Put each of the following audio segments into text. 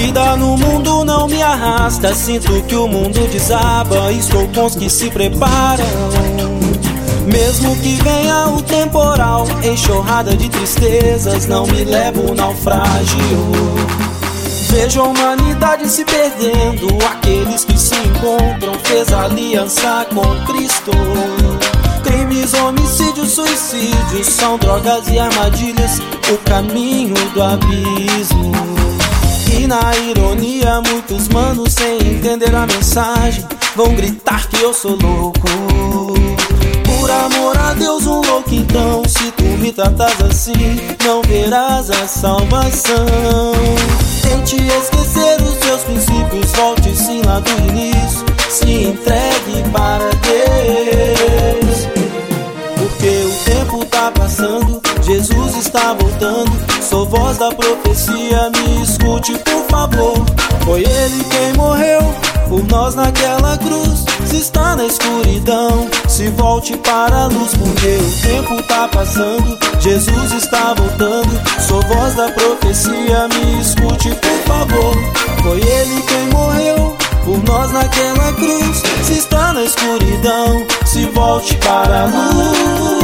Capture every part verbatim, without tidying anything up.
Vida no mundo não me arrasta, sinto que o mundo desaba. Estou com os que se preparam, mesmo que venha o temporal, enxurrada de tristezas não me leva ao naufrágio. Vejo a humanidade se perdendo, aqueles que se encontram fez aliança com Cristo. Crimes, homicídios, suicídios são drogas e armadilhas, o caminho do abismo. E na ironia muitos manos sem entender a mensagem vão gritar que eu sou louco. Por amor a Deus, um louco então, se tu me tratas assim, não verás a salvação. Tente esquecer os seus princípios, volte sim lá do início, se entregue para Deus. Porque o tempo tá passando, Jesus está voltando, sou voz da profecia, me escute por favor. Foi Ele quem morreu por nós naquela cruz. Se está na escuridão, se volte para a luz. Porque o tempo tá passando, Jesus está voltando, sou voz da profecia, me escute por favor. Foi Ele quem morreu por nós naquela cruz. Se está na escuridão, se volte para a luz.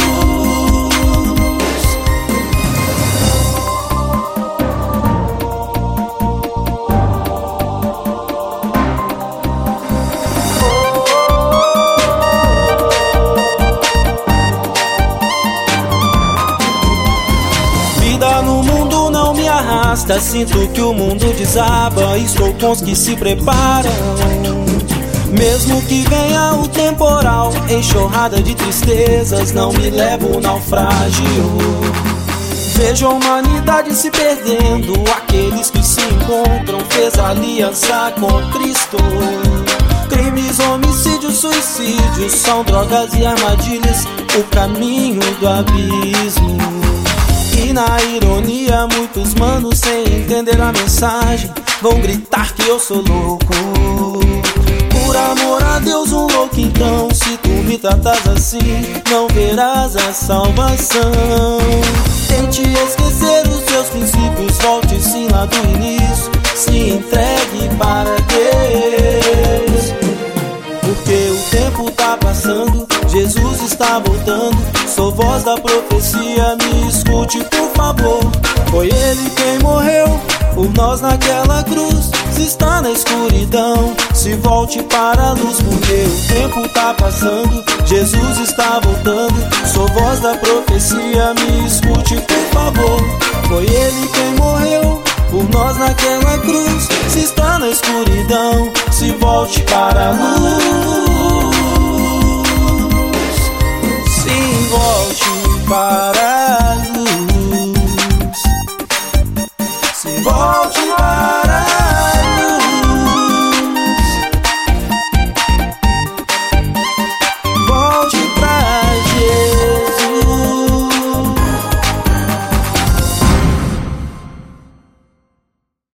Vida no mundo não me arrasta, sinto que o mundo desaba. Estou com os que se preparam, mesmo que venha o temporal, enxurrada de tristezas não me leva ao naufrágio. Vejo a humanidade se perdendo, aqueles que se encontram fez aliança com Cristo. Crimes, homicídios, suicídios são drogas e armadilhas, o caminho do abismo. E na ironia muitos manos sem entender a mensagem vão gritar que eu sou louco. Por amor a Deus, um louco então, se tu me tratas assim, não verás a salvação. Tente esquecer os seus princípios, volte sim lá do início, se entregue para Deus. Porque o tempo tá passando, Jesus está voltando, sou voz da profecia, me escute por favor. Foi Ele quem morreu por nós naquela cruz. Se está na escuridão, se volte para a luz. Porque o tempo tá passando, Jesus está voltando, sou voz da profecia, me escute por favor. Foi Ele quem morreu por nós naquela cruz. Se está na escuridão, se volte para a luz.